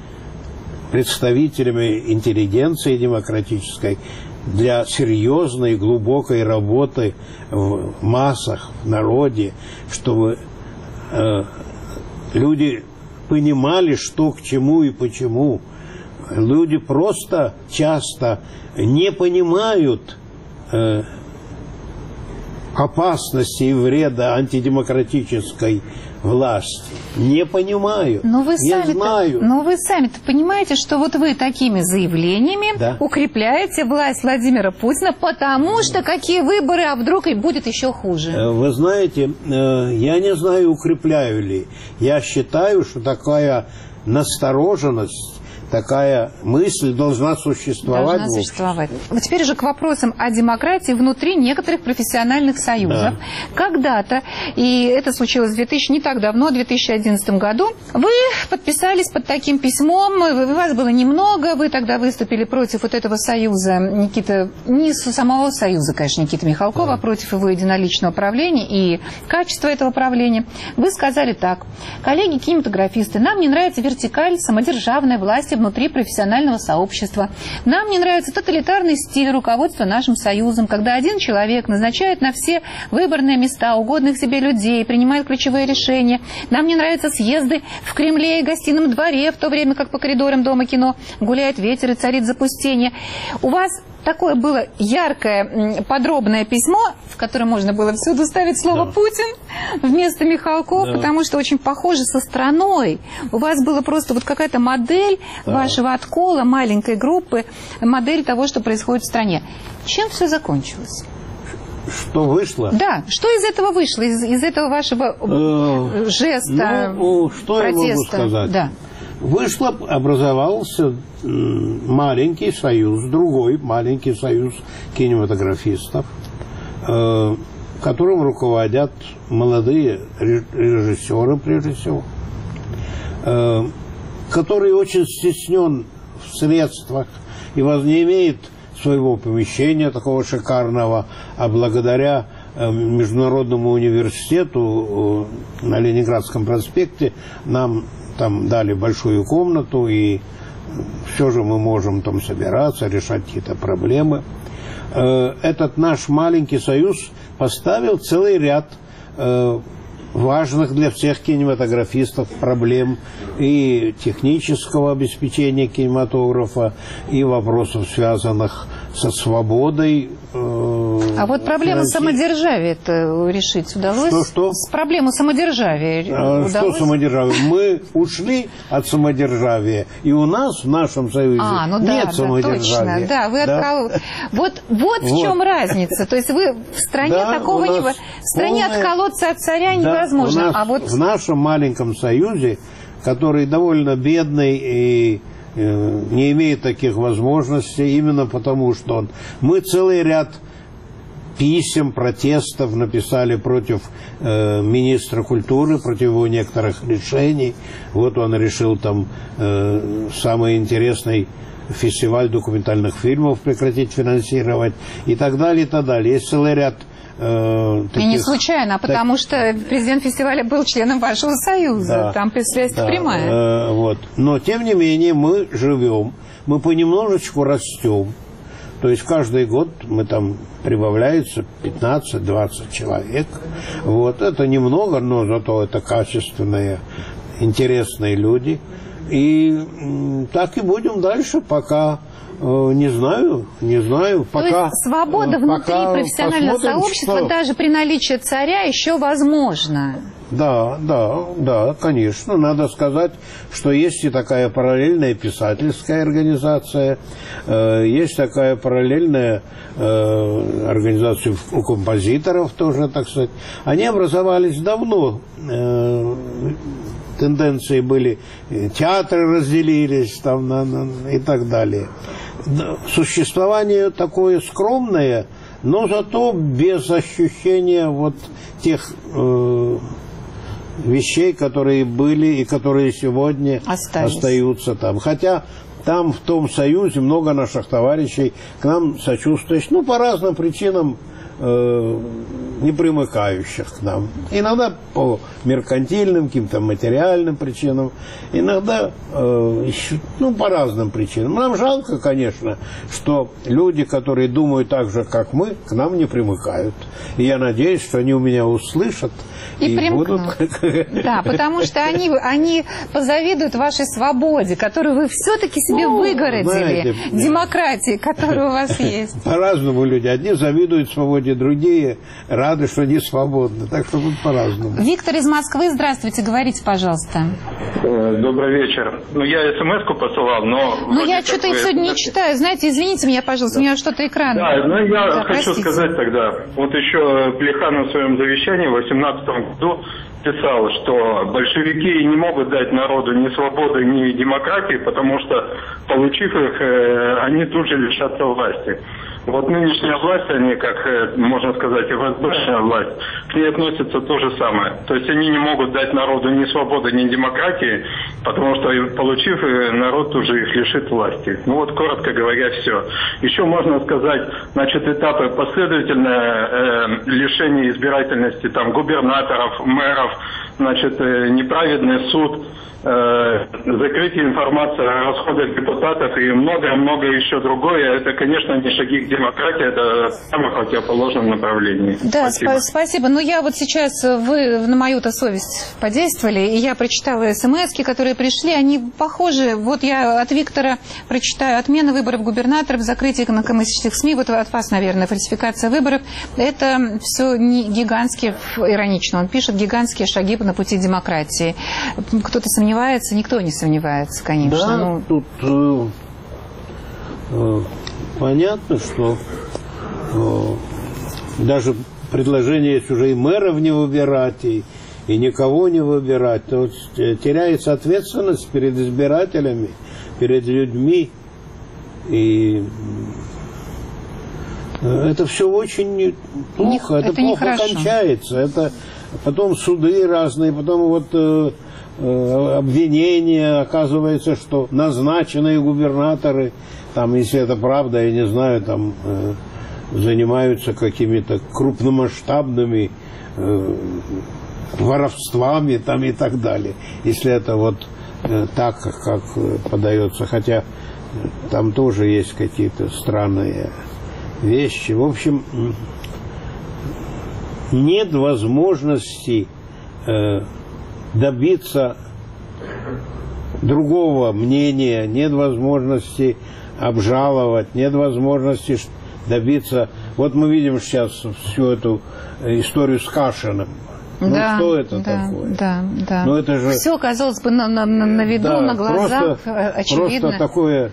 представителями интеллигенции демократической для серьезной глубокой работы в массах, в народе, чтобы э, люди понимали, что к чему и почему. Люди просто часто не понимают э, опасности и вреда антидемократической власти. Не понимаю, но вы не сами знаю. Но вы сами-то понимаете, что вот вы такими заявлениями да. укрепляете власть Владимира Путина, потому что какие выборы, а вдруг и будет еще хуже. Вы знаете, я не знаю, укрепляю ли. Я считаю, что такая настороженность, такая мысль должна существовать. Должна существовать. Вот теперь же к вопросам о демократии внутри некоторых профессиональных союзов. Да. Когда-то, и это случилось в две тысячи, не так давно, в две тысячи одиннадцатом году, вы подписались под таким письмом, вас было немного, вы тогда выступили против вот этого союза, Никита, не самого союза, конечно, Никиты Михалкова, да. а против его единоличного правления и качества этого правления. Вы сказали так: коллеги кинематографисты, нам не нравится вертикаль самодержавной власти внутри профессионального сообщества. Нам не нравится тоталитарный стиль руководства нашим союзом, когда один человек назначает на все выборные места угодных себе людей, принимает ключевые решения. Нам не нравятся съезды в Кремле и гостином дворе, в то время как по коридорам Дома кино гуляет ветер и царит запустение. У вас такое было яркое, подробное письмо, в котором можно было всюду ставить слово да. «Путин» вместо Михалков, да. потому что очень похоже со страной. У вас была просто вот какая-то модель да. вашего откола, маленькой группы, модель того, что происходит в стране. Чем все закончилось? Что вышло? Да, что из этого вышло, из, из этого вашего э, жеста, ну, что протеста? Я могу сказать? Да. Вышло, образовался маленький союз, другой маленький союз кинематографистов, э, которым руководят молодые режиссеры, прежде всего, э, который очень стеснен в средствах и не имеет своего помещения такого шикарного, а благодаря э, Международному университету э, на Ленинградском проспекте нам там дали большую комнату, и все же мы можем там собираться, решать какие-то проблемы. э, этот наш маленький союз поставил целый ряд э, важных для всех кинематографистов проблем и технического обеспечения кинематографа, и вопросов, связанных со свободой. Э, а вот проблему самодержавия это решить удалось? Что, что? С проблему самодержавия а, удалось? Что самодержавие? Мы ушли от самодержавия, и у нас в нашем союзе а, ну нет да, самодержавия. Точно, да, вы да? Откол... вот, вот в вот. чем разница. То есть вы в стране да, такого не... В стране полная... отколоться от царя да, невозможно. У нас, а вот... В нашем маленьком союзе, который довольно бедный и э, не имеет таких возможностей, именно потому что он... мы целый ряд писем, протестов написали против э, министра культуры, против его некоторых решений. Вот он решил там э, самый интересный фестиваль документальных фильмов прекратить финансировать и так далее, и так далее. Есть целый ряд э, таких... И не случайно, а потому так... что президент фестиваля был членом вашего союза. Да, там связь да, прямая. Э, вот. Но, тем не менее, мы живем, мы понемножечку растем. То есть каждый год мы там прибавляется пятнадцать-двадцать человек. Вот. Это немного, но зато это качественные, интересные люди. И м, так и будем дальше, пока э, не знаю, не знаю. Пока, То есть свобода э, внутри пока профессионального сообщества что... даже при наличии царя еще возможно. Да, да, да, конечно. Надо сказать, что есть и такая параллельная писательская организация, э, есть такая параллельная э, организация у композиторов тоже, так сказать. Они образовались давно. Э, тенденции были, театры разделились там, на, на, и так далее. Существование такое скромное, но зато без ощущения вот тех... Э, вещей, которые были и которые сегодня Остались. остаются там. Хотя там, в том союзе, много наших товарищей к нам сочувствующих, ну, по разным причинам э, не примыкающих к нам. Иногда по меркантильным, каким-то материальным причинам, иногда э, еще, ну, по разным причинам. Нам жалко, конечно, что люди, которые думают так же, как мы, к нам не примыкают. И я надеюсь, что они у меня услышат, И, и будут... Да, потому что они, они позавидуют вашей свободе, которую вы все-таки себе ну, выгородили, знаете, демократии, которая у вас есть. По-разному люди. Одни завидуют свободе, другие рады, что они свободны. Так что тут по-разному. Виктор из Москвы, здравствуйте, говорите, пожалуйста. Добрый вечер. Ну, я смс-ку посылал, но... Ну, я что-то их сегодня не читаю. Знаете, извините меня, пожалуйста, да. у меня что-то экран... Да, ну, я да, хочу простите. сказать тогда. Вот еще Плеханов в своем завещании в восемнадцатом году писал, что большевики не могут дать народу ни свободы, ни демократии, потому что, получив их, они тут же лишатся власти. Вот нынешняя власть, они, как можно сказать, ФСБшная власть, к ней относятся то же самое. То есть они не могут дать народу ни свободы, ни демократии, потому что, получив, народ уже их лишит власти. Ну вот, коротко говоря, все. Еще можно сказать, значит, этапы последовательное э, лишение избирательности там губернаторов, мэров, значит, э, неправедный суд, закрытие информации о расходах депутатов и многое-многое еще другое. Это, конечно, не шаги к демократии, это самое противоположном направлении. Да, спасибо. спасибо. Но я вот сейчас, вы на мою-то совесть подействовали, и я прочитала смс-ки, которые пришли, они похожи. Вот я от Виктора прочитаю: отмена выборов губернаторов, закрытие коммунистических СМИ, вот от вас, наверное, фальсификация выборов. Это все не гигантские, иронично он пишет, гигантские шаги на пути демократии. Кто-то сомневается? Никто не сомневается, конечно. Да, ну... тут э, э, понятно, что э, даже предложение есть уже и мэров не выбирать, и, и никого не выбирать. То есть теряется ответственность перед избирателями, перед людьми. И это все очень плохо, не, это, это плохо кончается. Это потом суды разные, потом вот... Э, обвинения, оказывается, что назначенные губернаторы, там, если это правда, я не знаю, там э, занимаются какими-то крупномасштабными э, воровствами там, и так далее. Если это вот э, так, как подается, хотя там тоже есть какие-то странные вещи. В общем, нет возможности э, добиться другого мнения, нет возможности обжаловать, нет возможности добиться... Вот мы видим сейчас всю эту историю с Кашиным. Ну, да, что это да, такое? Да, да. Ну, это же... Все, казалось бы, на, на, на виду, да, на глазах, просто, очевидно. Просто такое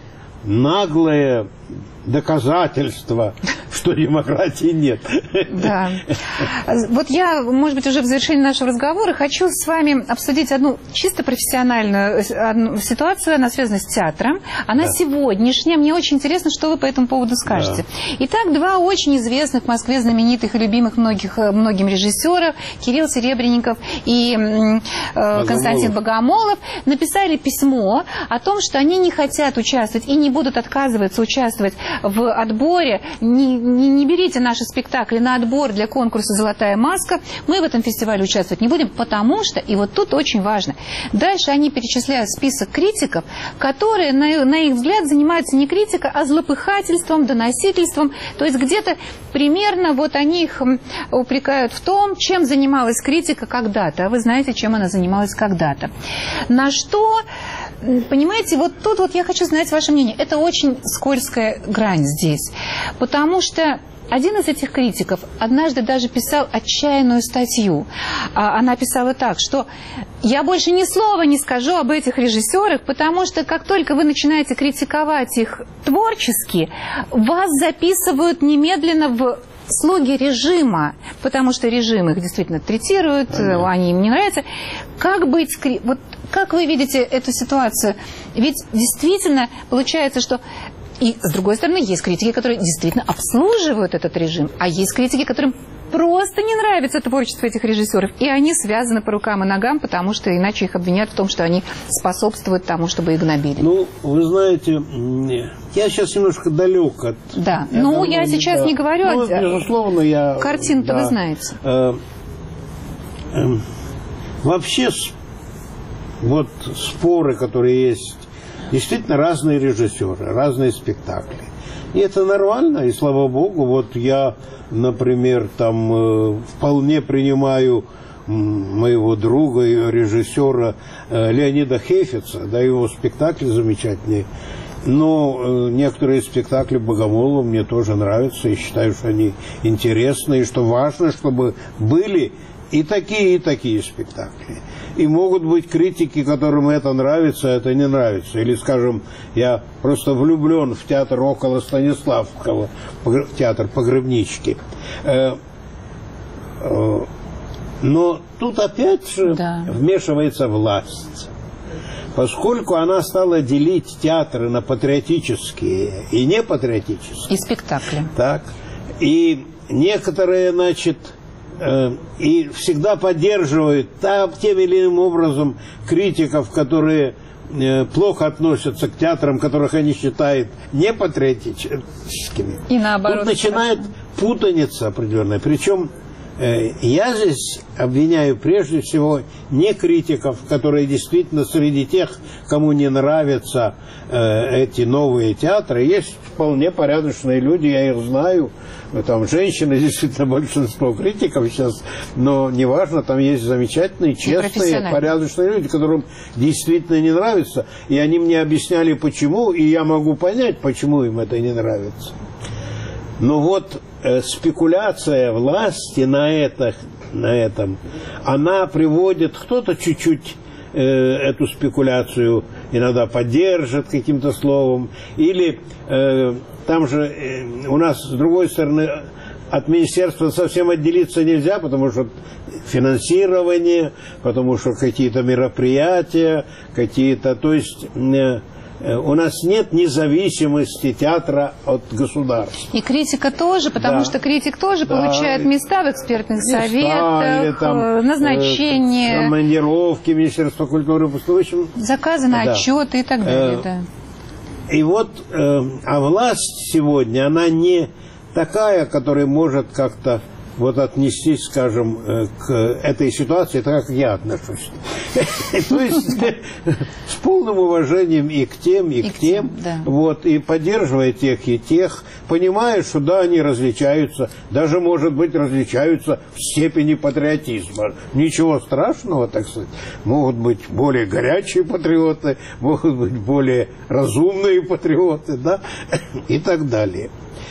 наглое доказательство, что демократии нет. Да. Вот я, может быть, уже в завершении нашего разговора хочу с вами обсудить одну чисто профессиональную одну ситуацию. Она связана с театром. Она да. сегодняшняя. Мне очень интересно, что вы по этому поводу скажете. Да. Итак, два очень известных в Москве знаменитых и любимых многих, многим режиссеров, Кирилл Серебренников и э, Константин Богомолов, написали письмо о том, что они не хотят участвовать и не будут отказываться участвовать в отборе. Не, не, не берите наши спектакли на отбор для конкурса «Золотая маска». Мы в этом фестивале участвовать не будем, потому что, и вот тут очень важно, дальше они перечисляют список критиков, которые, на, на их взгляд, занимаются не критикой, а злопыхательством, доносительством. То есть где-то примерно вот они их упрекают в том, чем занималась критика когда-то. А вы знаете, чем она занималась когда-то. На что... Понимаете, вот тут вот я хочу знать ваше мнение. Это очень скользкая грань здесь. Потому что один из этих критиков однажды даже писал отчаянную статью. Она писала так, что я больше ни слова не скажу об этих режиссерах, потому что как только вы начинаете критиковать их творчески, вас записывают немедленно в слуги режима, потому что режим их действительно третирует, ага. они им не нравятся. Как быть... Вот как вы видите эту ситуацию? Ведь действительно получается, что... И, с другой стороны, есть критики, которые действительно обслуживают этот режим, а есть критики, которым просто не нравится творчество этих режиссеров, и они связаны по рукам и ногам, потому что иначе их обвинят в том, что они способствуют тому, чтобы их гнобили. Ну, вы знаете, я сейчас немножко далек от... Да, я ну, я сейчас да. не говорю... Ну, безусловно, я... Картину-то да, вы знаете. Э, э, вообще, вот споры, которые есть, действительно разные режиссеры, разные спектакли. И это нормально, и слава богу. Вот я, например, там э, вполне принимаю моего друга и режиссера э, Леонида Хейфица, да, его спектакли замечательные. Но э, некоторые спектакли Богомолова мне тоже нравятся, и считаю, что они интересны, и что важно, чтобы были и такие, и такие спектакли. И могут быть критики, которым это нравится, а это не нравится. Или, скажем, я просто влюблен в театр около Станиславского, театр Погребнички. Но тут опять же да. вмешивается власть. Поскольку она стала делить театры на патриотические и непатриотические. И спектакли. Так. И некоторые, значит... и всегда поддерживают там, тем или иным образом критиков, которые э, плохо относятся к театрам, которых они считают непатриотическими. И наоборот. Тут начинает путаница определенная. Причем э, я здесь обвиняю прежде всего не критиков, которые действительно среди тех, кому не нравятся э, эти новые театры, есть вполне порядочные люди, я их знаю. Там женщины, действительно, большинство критиков сейчас, но неважно, там есть замечательные, честные, порядочные люди, которым действительно не нравится, и они мне объясняли, почему, и я могу понять, почему им это не нравится. Но вот э, спекуляция власти на, это, на этом, она приводит, кто-то чуть-чуть э, эту спекуляцию иногда поддержит каким-то словом, или... Э, Там же э, у нас, с другой стороны, от министерства совсем отделиться нельзя, потому что финансирование, потому что какие-то мероприятия, какие-то... То есть э, э, у нас нет независимости театра от государства. И критика тоже, потому да. что критик тоже да. получает места в экспертных места, советах, там, назначения. Э, командировки Министерства культуры. В общем, заказы на да. отчеты и так далее, э, да. И вот, э, а власть сегодня, она не такая, которая может как-то вот отнестись, скажем, к этой ситуации так, как я отношусь. То есть с полным уважением и к тем, и к тем, вот, и поддерживая тех и тех, понимая, что да, они различаются, даже, может быть, различаются в степени патриотизма. Ничего страшного, так сказать. Могут быть более горячие патриоты, могут быть более разумные патриоты, да, и так далее.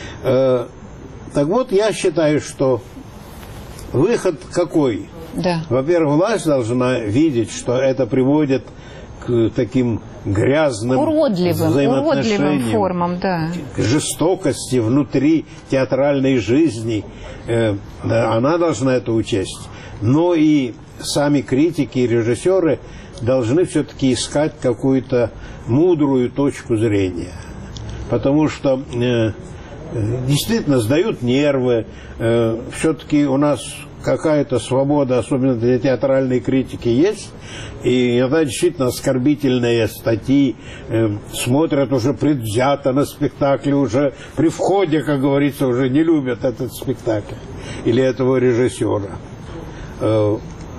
Так вот, я считаю, что выход какой? Да. Во-первых, власть должна видеть, что это приводит к таким грязным уродливым, взаимоотношениям, уродливым формам, да. к жестокости внутри театральной жизни. Э, да, она должна это учесть. Но и сами критики и режиссеры должны все-таки искать какую-то мудрую точку зрения. Потому что э, действительно сдают нервы. Э, все-таки у нас какая-то свобода, особенно для театральной критики, есть. И иногда действительно оскорбительные статьи, э, смотрят уже предвзято на спектакль, уже при входе, как говорится, уже не любят этот спектакль или этого режиссера. Э,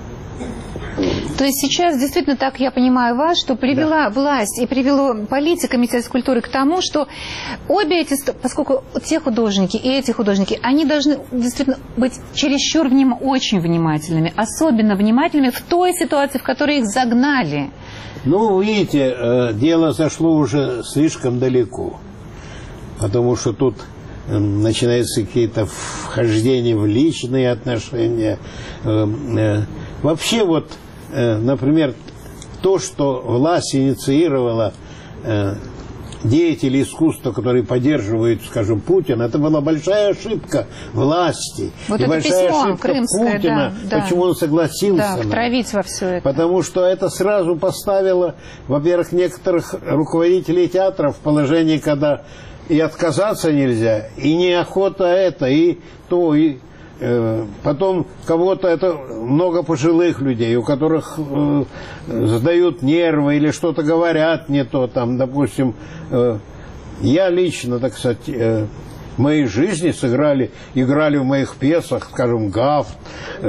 То есть сейчас действительно, так я понимаю вас, что привела да. власть и привело политика Министерства культуры к тому, что обе эти, поскольку те художники и эти художники, они должны действительно быть чересчур вним, очень внимательными, особенно внимательными в той ситуации, в которой их загнали. Ну, видите, дело зашло уже слишком далеко, потому что тут начинаются какие-то вхождения в личные отношения. Вообще вот, например, то, что власть инициировала деятели искусства, которые поддерживают, скажем, Путина, это была большая ошибка власти. Вот и это большая письмо ошибка крымское, Путина, да, почему да. он согласился да, на втравить во все это. Потому что это сразу поставило, во-первых, некоторых руководителей театров в положение, когда и отказаться нельзя, и неохота это, и то, и э, потом кого-то, это много пожилых людей, у которых э, сдают нервы или что-то говорят не то, там, допустим, э, я лично, так сказать, э, в моей жизни сыграли, играли в моих пьесах, скажем, Гафт, э,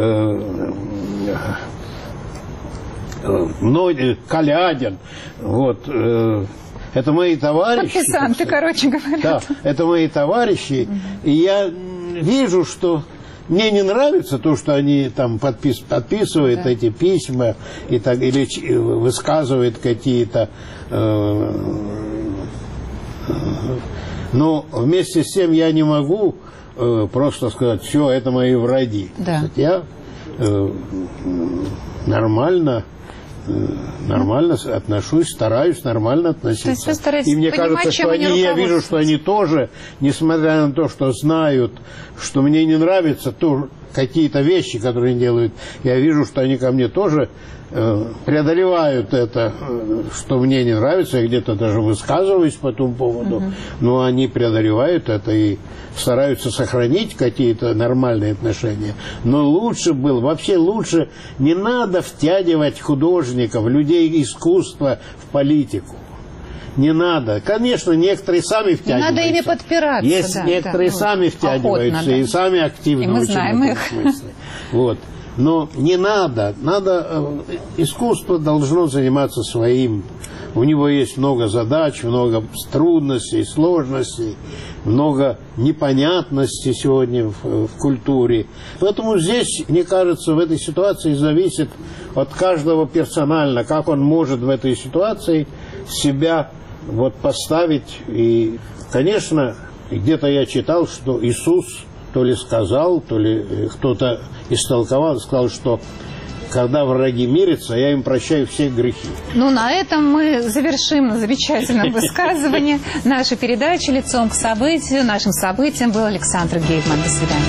э, многие, Калядин, вот, э, это мои товарищи. Подписанты, короче говоря. Да, это мои товарищи. И я вижу, что мне не нравится то, что они там подпис, подписывают да. эти письма и так, или высказывают какие-то... Э, э, но вместе с тем я не могу э, просто сказать, все, это мои враги. Да. Я э, нормально... нормально отношусь, стараюсь нормально относиться. И мне кажется, что они, я вижу, что они тоже, несмотря на то, что знают, что мне не нравятся то, какие-то вещи, которые они делают, я вижу, что они ко мне тоже э, преодолевают это, э, что мне не нравится, я где-то даже высказываюсь по этому поводу, угу. но они преодолевают это и стараются сохранить какие-то нормальные отношения. Но лучше было, вообще лучше не надо втягивать художников, людей искусства в политику. Не надо. Конечно, некоторые сами втягиваются. Не надо ими подпираться. Есть да, некоторые да, сами втягиваются охотно, да. и сами активно. И мы знаем их. Вот. Но не надо. Надо. Искусство должно заниматься своим. У него есть много задач, много трудностей, сложностей, много непонятностей сегодня в, в культуре. Поэтому здесь, мне кажется, в этой ситуации зависит от каждого персонально, как он может в этой ситуации себя вот поставить. И, конечно, где-то я читал, что Иисус то ли сказал, то ли кто-то истолковал, сказал, что когда враги мирятся, я им прощаю все грехи. Ну, на этом мы завершим на замечательном высказывании нашей передачи «Лицом к событию». Нашим событием был Александр Гейдман. До свидания.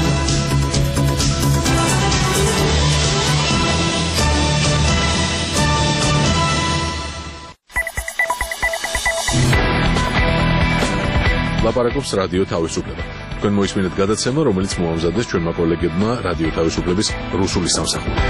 ლაპარაკობს რადიო თავისუფლება. თქვენ მოისმინეთ გადაცემა, რომელიც მოამზადეს ჩვენმა კოლეგებმა რადიო თავისუფლების რუსული სამსახურიდან.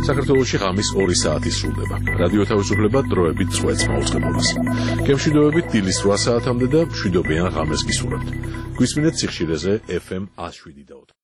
საქართველოში ღამის ორი საათი სრულდება. რადიო თავისუფლება დროებით წვეთს მაუწყებლობას. გემშვიდობებით დილის რვა საათამდე და მშვიდობიან ღამეს გისურვებთ. გვისმინეთ სიხშირეზე ეფ ემ ათს შვიდი და ოთხი.